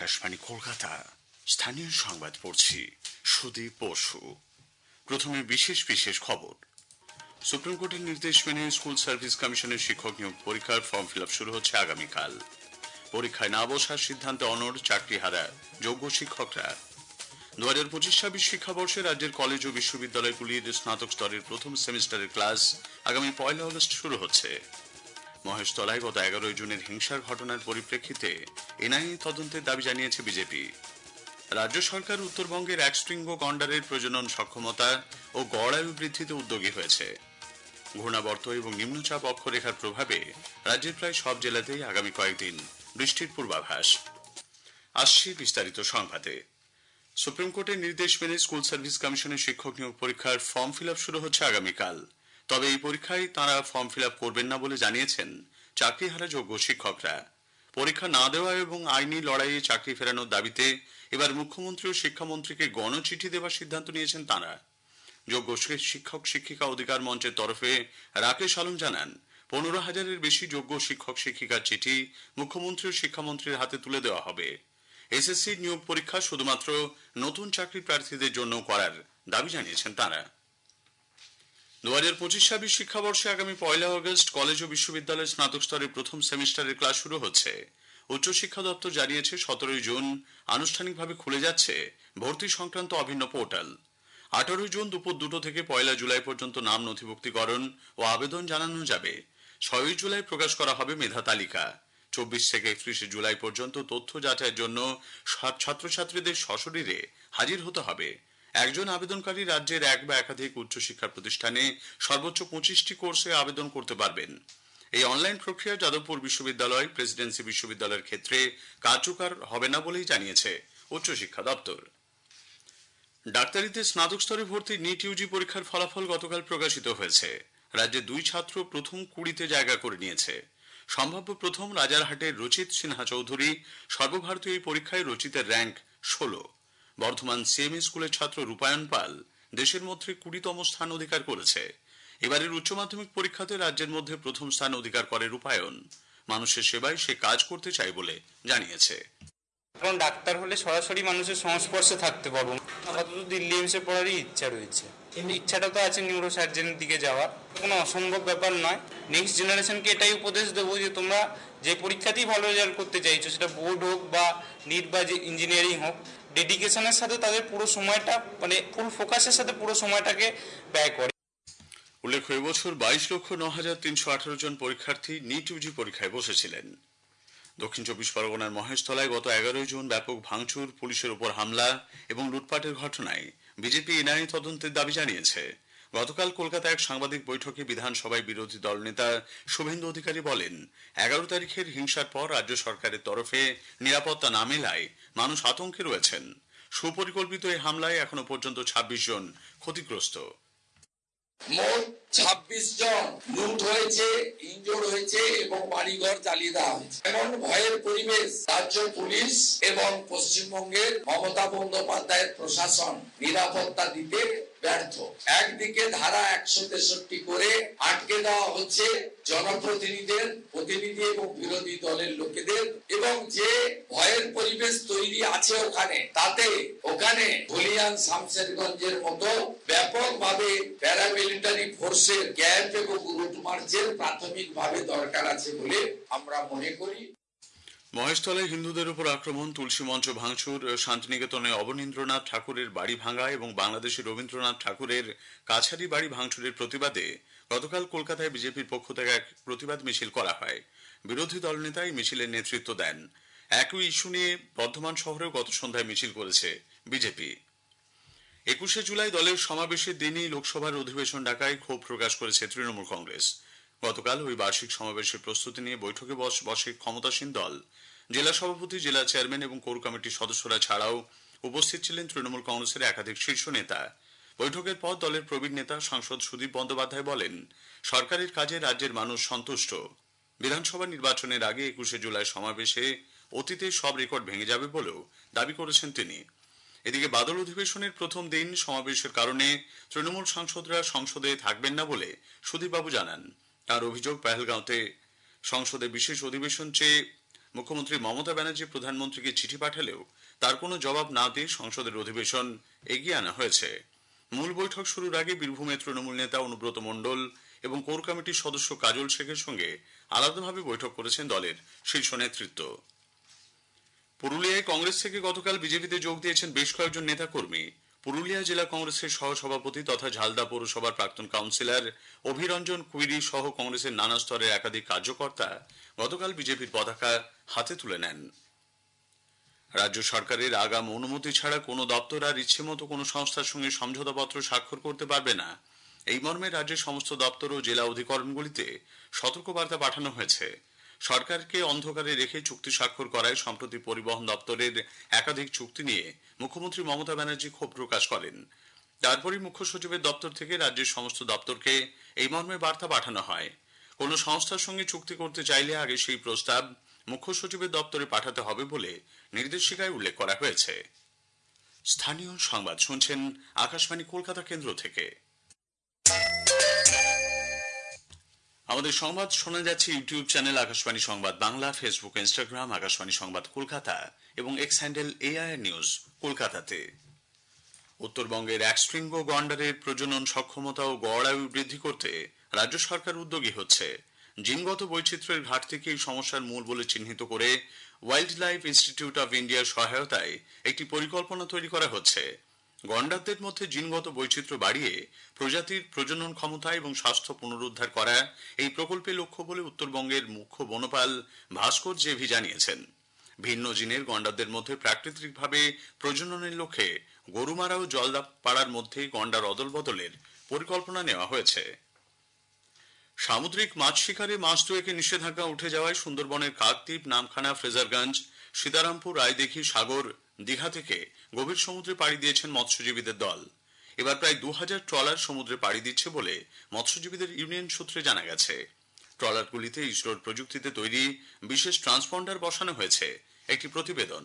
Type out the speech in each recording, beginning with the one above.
আকাশবাণী কলকাতা স্থানীয় সংবাদ পড়ছি সুদীপ বসু। প্রথমে বিশেষ বিশেষ খবর। সুপ্রিম কোর্টের নির্দেশ মেনে স্কুল সার্ভিস কমিশনের শিক্ষক নিয়োগ পরীক্ষার ফর্ম ফিল আপ শুরু হচ্ছে আগামীকাল। পরীক্ষায় না বসার সিদ্ধান্তে অনড় চাকরিহারা যোগ্য শিক্ষকরা। 2025-26 শিক্ষাবর্ষে রাজ্যের কলেজ ও বিশ্ববিদ্যালয়গুলির স্নাতক স্তরের প্রথম সেমিস্টারের ক্লাস আগামী 1 আগস্ট শুরু হচ্ছে। মহেশতলায় গত 11 জুনের হিংসার ঘটনার পরিপ্রেক্ষিতে এনআইএ তদন্তের দাবি জানিয়েছে বিজেপি। রাজ্য সরকার উত্তরবঙ্গের এক শৃঙ্গ গন্ডারের প্রজনন সক্ষমতা ও গড় আয়ু বৃদ্ধিতে উদ্যোগী হয়েছে। ঘূর্ণাবর্ত এবং নিম্নচাপ অক্ষরেখার প্রভাবে রাজ্যের প্রায় সব জেলাতেই আগামী কয়েকদিন বৃষ্টির পূর্বাভাস। আসছে বিস্তারিত সংবাদে। সুপ্রিম কোর্টের নির্দেশ মেনে স্কুল সার্ভিস কমিশনের শিক্ষক নিয়োগ পরীক্ষার ফর্ম ফিল আপ শুরু হচ্ছে আগামীকাল। তবে এই পরীক্ষায় তারা ফর্ম ফিল আপ করবেন না বলে জানিয়েছেন চাকরিহারা যোগ্য শিক্ষকরা। পরীক্ষা না দেওয়া এবং আইনি লড়াইয়ে চাকরি ফেরানোর দাবিতে এবার মুখ্যমন্ত্রী ও শিক্ষামন্ত্রীকে গণচিঠি দেওয়ার সিদ্ধান্ত নিয়েছেন তাঁরা। যোগ্য শিক্ষক শিক্ষিকা অধিকার মঞ্চের তরফে রাকেশ আলম জানান, 15,000-এর বেশি যোগ্য শিক্ষক শিক্ষিকার চিঠি মুখ্যমন্ত্রী ও শিক্ষামন্ত্রীর হাতে তুলে দেওয়া হবে। এসএসসি নিয়োগ পরীক্ষা শুধুমাত্র নতুন চাকরি প্রার্থীদের জন্য করার দাবি জানিয়েছেন তাঁরা। 2025-26 শিক্ষাবর্ষে আগামী 1 আগস্ট কলেজ ও বিশ্ববিদ্যালয়ের স্নাতক স্তরের প্রথম সেমিস্টারের ক্লাস শুরু হচ্ছে। উচ্চশিক্ষা দপ্তর জানিয়েছে 17 জুন আনুষ্ঠানিকভাবে খুলে যাচ্ছে ভর্তি সংক্রান্ত অভিন্ন পোর্টাল। 18 জুন দুপুর 2টো থেকে 1 জুলাই পর্যন্ত নাম নথিভুক্তিকরণ ও আবেদন জানানো যাবে। 6 জুলাই প্রকাশ করা হবে মেধা তালিকা। 24 থেকে 31 জুলাই পর্যন্ত তথ্য যাচাইয়ের জন্য ছাত্রছাত্রীদের সশরীরে হাজির হতে হবে। একজন আবেদনকারী রাজ্যের এক বা একাধিক উচ্চশিক্ষা প্রতিষ্ঠানে সর্বোচ্চ 25টি কোর্সে আবেদন করতে পারবেন। এই অনলাইন প্রক্রিয়া যাদবপুর বিশ্ববিদ্যালয়, প্রেসিডেন্সি বিশ্ববিদ্যালয়ের ক্ষেত্রে কার্যকর হবে না বলেই জানিয়েছে উচ্চশিক্ষা দপ্তর। ডাক্তারিতে স্নাতক স্তরে ভর্তি নিট ইউজি পরীক্ষার ফলাফল গতকাল প্রকাশিত হয়েছে। রাজ্যে 2 ছাত্র প্রথম 20তে জায়গা করে নিয়েছে। সম্ভাব্য প্রথম রাজারহাটের রচিত সিনহা চৌধুরী। সর্বভারতীয় এই পরীক্ষায় রচিতের র্যাঙ্ক 16। বর্ধমান সিএমএ স্কুলের ছাত্র রূপায়ণ পাল দেশের মধ্যে 20তম স্থান অধিকার করেছে। এবারের উচ্চ মাধ্যমিক পরীক্ষাতে রাজ্যের মধ্যে প্রথম স্থান অধিকার করে রূপায়ণ। মানুষের সেবায় সে কাজ করতে চায় বলে জানিয়েছে। কারণ ডাক্তার হলে সরাসরি মানুষের সংস্পর্শে থাকতে পারবো। আপাতত দিল্লি এমসে পড়ারই ইচ্ছা রয়েছে। ইচ্ছাটা তো আছে নিউরো সার্জনের দিকে যাওয়ার, কোনো অসম্ভব ব্যাপার নয়। নেক্সট জেনারেশনকে এটাই উপদেশ দেবো যে তোমরা যে পরীক্ষাতেই ভালো রেজাল্ট করতে চাইছো, সেটা বোর্ড হোক বা নিট বা যে ইঞ্জিনিয়ারিং হোক, ডেডিকেশনের সাথে তাদের পুরো সময়টা ফুল ফোকাসের সাথে পুরো সময়টাকে ব্যয় করে। উল্লেখ্য, এবছর 22,09,318 জন পরীক্ষার্থী নিট ইউজি পরীক্ষায় বসেছিলেন। দক্ষিণ 24 পরগনার মহেশতলায় গত 11 জুন ব্যাপক ভাঙচুর, পুলিশের উপর হামলা এবং লুটপাটের ঘটনায় বিজেপি এনআইএ তদন্তের দাবি জানিয়েছে। গতকাল কলকাতায় এক সাংবাদিক বৈঠকে বিধানসভায় বিরোধী দল নেতা শুভেন্দু অধিকারী বলেন, 11 তারিখের হিংসার পর রাজ্য সরকারের তরফে নিরাপত্তা না মেলায় মানুষ আতঙ্কে রয়েছেন। সুপরিকল্পিত এই হামলায় এখনো পর্যন্ত 26 জন ক্ষতিগ্রস্ত। মোট 26 জন লুট হয়েছে, ইনজোর্ড হয়েছে এবং বাড়িঘর জ্বালিয়ে দেওয়া হয়েছে। এমন ভয়ের পরিবেশ রাজ্য পুলিশ এবং পশ্চিমবঙ্গের মমতা বন্দ্যোপাধ্যায়ের প্রশাসন নিরাপত্তা দিতে ব্যর্থ। একদিকে ধারা 163 করে আটকে দেওয়া হচ্ছে জনপ্রতিনিধিদের, প্রতিনিধি এবং বিরোধী দলের লোকেদের, এবং যে ভয়ের পরিবেশ তৈরি আছে তাতে ওখানে ধুলিয়ান শামশেরগঞ্জের মতো ব্যাপকভাবে প্যারামিলিটারি ফোর্সের ক্যাম্প এবং রুট মার্চের প্রাথমিকভাবে দরকার আছে বলে আমরা মনে করি। মহেশতলায় হিন্দুদের উপর আক্রমণ, তুলসী মঞ্চ ভাঙচুর, শান্তিনিকেতনে অবনীন্দ্রনাথ ঠাকুরের বাড়ি ভাঙা এবং বাংলাদেশের রবীন্দ্রনাথ ঠাকুরের কাছারি বাড়ি ভাঙচুরের প্রতিবাদে গতকাল কলকাতায় বিজেপির পক্ষ থেকে এক প্রতিবাদ মিছিল করা হয়। বিরোধী দলনেতা এই মিছিলের নেতৃত্ব দেন। একই ইস্যু নিয়ে বর্ধমান শহরেও গত সন্ধ্যায় মিছিল করেছে বিজেপি। 21 জুলাই দলের সমাবেশের দিনই লোকসভার অধিবেশন ডাকায় ক্ষোভ প্রকাশ করেছে তৃণমূল কংগ্রেস। গতকাল ওই বার্ষিক সমাবেশের প্রস্তুতি নিয়ে বৈঠকে বসে ক্ষমতাসীন দল। জেলা সভাপতি, জেলা চেয়ারম্যান এবং কোর কমিটির সদস্যরা ছাড়াও উপস্থিত ছিলেন তৃণমূল কংগ্রেসের একাধিক শীর্ষ নেতা। বৈঠকের পর দলের প্রবীণ নেতা সাংসদ সুদীপ বন্দ্যোপাধ্যায় বলেন, সরকারের কাজে রাজ্যের মানুষ সন্তুষ্ট। বিধানসভা নির্বাচনের আগে 21 জুলাই সমাবেশে অতীতের সব রেকর্ড ভেঙে যাবে বলেও দাবি করেছেন তিনি। এদিকে বাদল অধিবেশনের প্রথম দিন সমাবেশের কারণে তৃণমূল সাংসদরা সংসদে থাকবেন না বলে সুদীপবাবু জানান। তার অভিযোগ, পেহেলগাঁওতে সংসদে বিশেষ অধিবেশন চেয়ে মুখ্যমন্ত্রী মমতা ব্যানার্জি প্রধানমন্ত্রীকে চিঠি পাঠালেও তার কোনো জবাব না দিয়ে সংসদের অধিবেশন এগিয়ে আনা হয়েছে। মূল বৈঠক শুরুর আগে বীরভূমের তৃণমূল নেতা অনুব্রত মণ্ডল এবং কোর কমিটির সদস্য কাজল শেখের সঙ্গে আলাদাভাবে বৈঠক করেছেন দলের শীর্ষ নেতৃত্ব। পুরুলিয়ায় কংগ্রেস থেকে গতকাল বিজেপিতে যোগ দিয়েছেন বেশ কয়েকজন নেতাকর্মী। পুরুলিয়া জেলা কংগ্রেসের সহসভাপতি তথা ঝালদা পৌরসভার প্রাক্তন কাউন্সিলর অভিরঞ্জন কুইরি সহ কংগ্রেসের নানা স্তরের একাধিক কার্যকর্তা গতকাল বিজেপির পতাকা হাতে তুলে নেন। রাজ্য সরকারের আগাম অনুমতি ছাড়া কোনো দপ্তর আর ইচ্ছেমতো কোনো সংস্থার সঙ্গে সমঝোতাপত্র স্বাক্ষর করতে পারবে না, এই মর্মে রাজ্যের সমস্ত দপ্তর ও জেলা অধিকরণগুলিতে সতর্কবার্তা পাঠানো হয়েছে। সরকারকে অন্ধকারে রেখে চুক্তি স্বাক্ষর করায় সম্প্রতি পরিবহন দপ্তরের একাধিক চুক্তি নিয়ে মুখ্যমন্ত্রী মমতা ব্যানার্জি ক্ষোভ প্রকাশ করেন। তারপরই মুখ্য সচিবের দপ্তর থেকে রাজ্যের সমস্ত দপ্তরকে এই মর্মে বার্তা পাঠানো হয়। কোনো সংস্থার সঙ্গে চুক্তি করতে চাইলে আগে সেই প্রস্তাব মুখ্য সচিবের দপ্তরে পাঠাতে হবে বলে নির্দেশিকায় উল্লেখ করা হয়েছে। স্থানীয় সংবাদ শুনছেন আকাশবাণী কলকাতা কেন্দ্র থেকে। আমাদের সংবাদ শোনা যাচ্ছে ইউটিউব চ্যানেল আকাশবাণী সংবাদ বাংলা, ফেসবুক, ইনস্টাগ্রাম আকাশবাণী সংবাদ কলকাতা এবং এক্স হ্যান্ডেল এআইআর নিউজ কলকাতাতে। উত্তরবঙ্গের একশৃঙ্গ গন্ডারের প্রজনন সক্ষমতা ও গড় আয়ু বৃদ্ধি করতে রাজ্য সরকার উদ্যোগী হচ্ছে। জিনগত বৈচিত্র্যের ঘাটতিকে এই সমস্যার মূল বলে চিহ্নিত করে ওয়াইল্ড লাইফ ইনস্টিটিউট অব ইন্ডিয়ার সহায়তায় একটি পরিকল্পনা তৈরি করা হচ্ছে। গন্ডারদের মধ্যে জিনগত বৈচিত্র্য বাড়িয়ে প্রজাতির প্রজনন ক্ষমতা এবং স্বাস্থ্য পুনরুদ্ধার করা এই প্রকল্পের লক্ষ্য বলে উত্তরবঙ্গের মুখ্য বনপাল ভাস্কর জেভি জানিয়েছেন। ভিন্ন জিনের গন্ডারদের মধ্যে প্রাকৃতিকভাবে প্রজননের লক্ষ্যে গরুমারা ও জলদাপাড়ার মধ্যে গন্ডার অদল বদলের পরিকল্পনা নেওয়া হয়েছে। সামুদ্রিক মাছ শিকারে মাস দুয়েকে নিষেধাজ্ঞা উঠে যাওয়ায় সুন্দরবনের কাকদ্বীপ, নামখানা, ফ্রেজারগঞ্জ, সীতারামপুর, রায়দিঘি, সাগর, দীঘা থেকে গভীর সমুদ্রে পাড়ি দিয়েছেন মৎস্যজীবীদের দল। এবার প্রায় 2000 ট্রলার সমুদ্রে পাড়ি দিচ্ছে বলে মৎস্যজীবীদের ইউনিয়ন সূত্রে জানা গেছে। ট্রলারগুলিতে ইসরোর প্রযুক্তিতে তৈরি বিশেষ ট্রান্সপন্ডার বসানো হয়েছে। একটি প্রতিবেদন।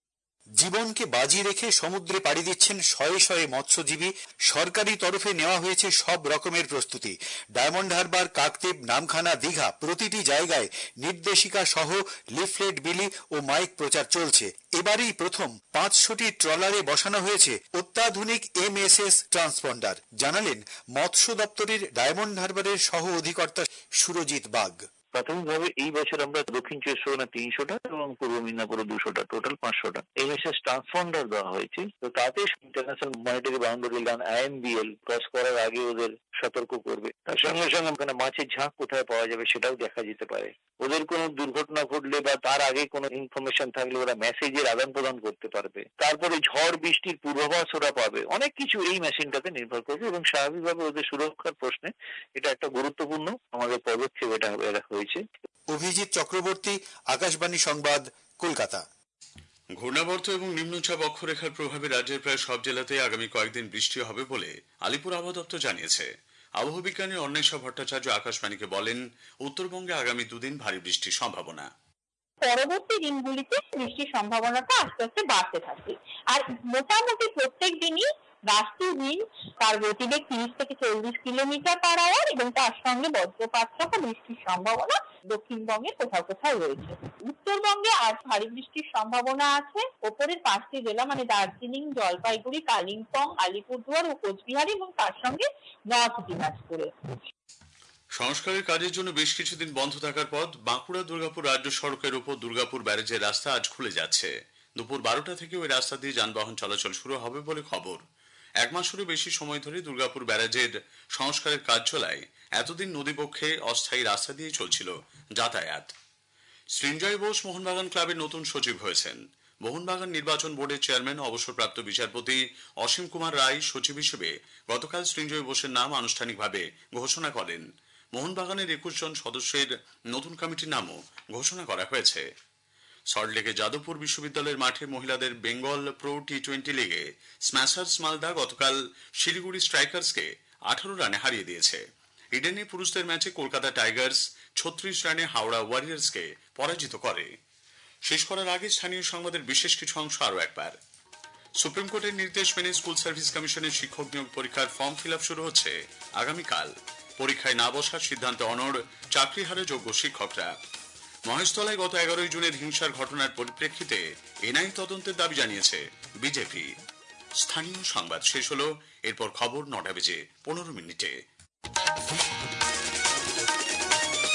জীবনকে বাজি রেখে সমুদ্রে পাড়ি দিচ্ছেন শয়ে শয়ে মৎস্যজীবী। সরকারি তরফে নেওয়া হয়েছে সব রকমের প্রস্তুতি। ডায়মন্ড হারবার, কাকদ্বীপ, নামখানা, দীঘা প্রতিটি জায়গায় নির্দেশিকা সহ লিফলেট বিলি ও মাইক প্রচার চলছে। এবারেই প্রথম 500টি ট্রলারে বসানো হয়েছে অত্যাধুনিক MSS ট্রান্সপন্ডার, জানালেন মৎস্য দপ্তরের ডায়মন্ড হারবারের সহ অধিকর্তা সুরজিৎ বাগ। প্রাথমিকভাবে এই বছর আমরা দক্ষিণ 300টা এবং পূর্ব মিদনাপুরে 200টা, টোটাল 500টা MSS ট্রান্সপন্ডার দেওয়া হয়েছে। তো তাতে international monetary boundary line IMBL cross করার আগে ওদের সতর্ক করবে। তার সঙ্গে সঙ্গে ওখানে মাছের ঝাঁক কোথায় পাওয়া যাবে সেটাও দেখা যেতে পারে। ওদের কোনো দুর্ঘটনা ঘটলে বা তার আগে কোনো ইনফরমেশন থাকলে ওরা মেসেজের আদান প্রদান করতে পারবে। তারপরে ঝড় বৃষ্টির পূর্বাভাস ওরা পাবে। অনেক কিছু এই মেশিনটাতে নির্ভর করবে এবং স্বাভাবিকভাবে ওদের সুরক্ষার প্রশ্নে এটা একটা গুরুত্বপূর্ণ আমাদের পদক্ষেপ এটা হয়েছে। অভিজিৎ চক্রবর্তী, আকাশবাণী সংবাদ, কলকাতা। ঘূর্ণাবর্ত এবং নিম্নচাপ অক্ষরেখার প্রভাবে রাজ্যের প্রায় সব জেলাতে আগামী কয়েকদিন বৃষ্টি হবে বলে আলিপুর আবহাওয়া দপ্তর জানিয়েছে। আবহাওয়া বিজ্ঞানী অন্বেষা ভট্টাচার্য আকাশবাণীকে বলেন, উত্তরবঙ্গে আগামী 2 দিন ভারী বৃষ্টির সম্ভাবনা। পরবর্তী দিনগুলিতে বৃষ্টির সম্ভাবনাটা আস্তে আস্তে বাড়তে থাকবে। আর মোটামুটি প্রত্যেক দিনই রাষ্ট্রীয় উইন্ড তার গতিবেগ 30 থেকে 40 কিলোমিটার পার আওয়ার এবং তার সঙ্গে বজ্রপাত সহ বৃষ্টির সম্ভাবনা দক্ষিণবঙ্গে কোথাও কোথাও রয়েছে। উত্তরবঙ্গে আজ ভারী বৃষ্টির সম্ভাবনা আছে ওপরের 5টি জেলা মানে দার্জিলিং, জলপাইগুড়ি, কালিম্পং, আলিপুরদুয়ার ও কোচবিহার এবং তার সঙ্গে নর্থ দিনাজপুরে। সংস্কারের কাজের জন্য বেশ কিছুদিন বন্ধ থাকার পর বাঁকুড়া দুর্গাপুর রাজ্য সড়কের উপর দুর্গাপুর ব্যারেজের রাস্তা আজ খুলে যাচ্ছে। দুপুর 12টা থেকে ওই রাস্তা দিয়ে যানবাহন চলাচল শুরু হবে বলে খবর। 1 মাসেরও বেশি সময় ধরে দুর্গাপুর ব্যারেজের সংস্কারের কাজ চলায় এতদিন নদীপক্ষে অস্থায়ী রাস্তা দিয়ে চলছিল যাতায়াত। সৃঞ্জয় বোস মোহনবাগান ক্লাবের নতুন সচিব হয়েছেন। মোহনবাগান নির্বাচন বোর্ডের চেয়ারম্যান অবসরপ্রাপ্ত বিচারপতি অসীম কুমার রায় সচিব হিসেবে গতকাল সৃঞ্জয় বোসের নাম আনুষ্ঠানিকভাবে ঘোষণা করেন। মোহনবাগানের 21 জন সদস্যের নতুন কমিটির নামও ঘোষণা করা হয়েছে। সল্টলেকে যাদবপুর বিশ্ববিদ্যালয়ের মাঠে মহিলাদের বেঙ্গল প্রো T20 লিগে স্ম্যাশার্স মালদা গতকাল শিলিগুড়ি স্ট্রাইকার্সকে 18 রানে হারিয়ে দিয়েছে। ইডেনে পুরুষদের ম্যাচে কলকাতা টাইগার্স 36 রানে হাওড়া ওয়ারিয়র্সকে পরাজিত করে। শেষ করার আগে স্থানীয় সংবাদের বিশেষ কিছু অংশ আরও একবার। সুপ্রিম কোর্টের নির্দেশ মেনে স্কুল সার্ভিস কমিশনের শিক্ষক নিয়োগ পরীক্ষার ফর্ম ফিল আপ শুরু হচ্ছে আগামীকাল। পরীক্ষায় না বসার সিদ্ধান্তে অনড় চাকরি হারে যোগ্য শিক্ষকরা। মহেশতলায় গত 11 জুনের হিংসার ঘটনার পরিপ্রেক্ষিতে এনআইএ তদন্তের দাবি জানিয়েছে বিজেপি। স্থানীয় সংবাদ শেষ হলো, এরপর খবর 9:15 মিনিটে।